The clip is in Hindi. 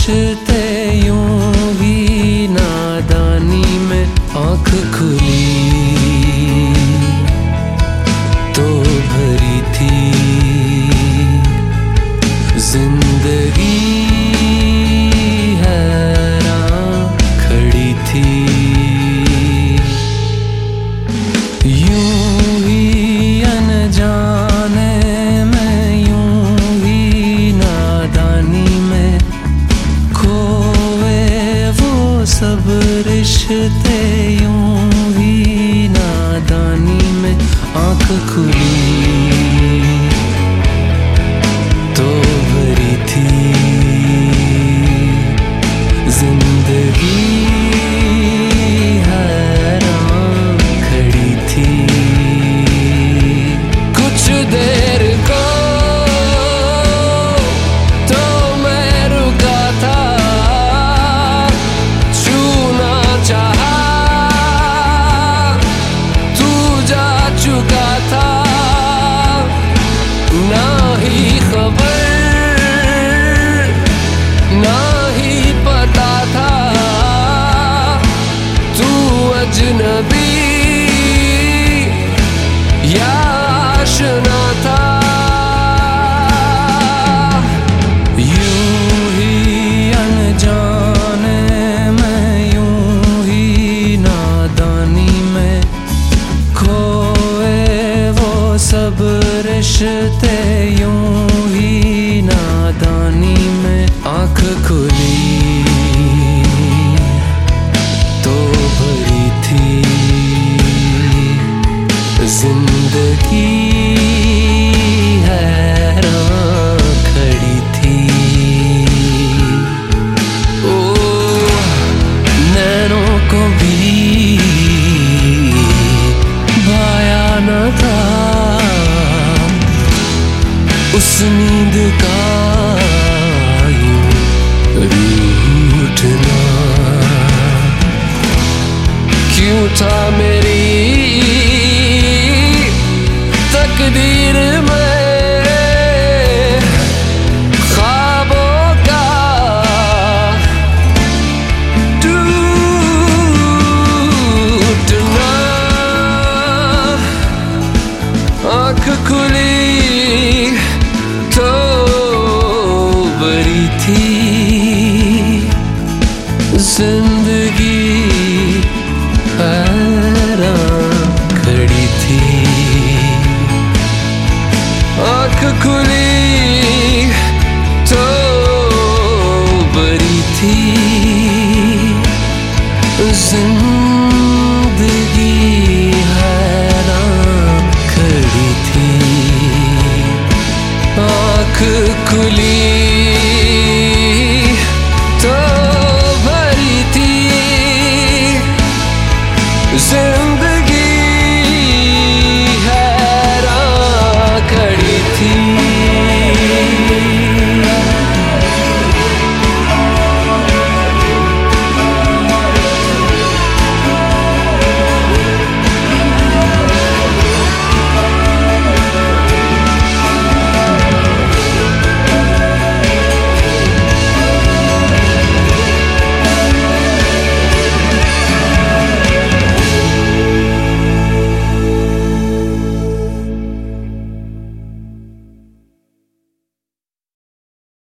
रिश्ते यूं ही नादानी में आँख खुली तो भरी थी जिंदगी हैरान खड़ी थी। यूं ही अनजाने में यूं ही नादानी में खोए वो सब रिश्ते यूं ही नादानी में आँख खुली तो भरी थी जिंदगी हैरान खड़ी थी। कुछ देर को तो मैं रुका था, छूना चाहा तू जा चुका था, ना ही खबर ना ही पता था, तू अजनबी या आशना था। यूं ही अनजाने में यूं ही नादानी में खोए वो सब रिश्ते यूं ही नादानी में आँख खुली तो भरी थी जिंदगी हैरान खड़ी थी। ओ नैनों को भी भाया न था उस नींद का रूठना, क्यों था मेरी तकदीर में ख्वाबों का टूटना। आँख खुली तो भरी थी जिंदगी हैरान खड़ी थी। आँख खुली तो भरी थी जिंदगी हैरान खड़ी थी। आँख खुली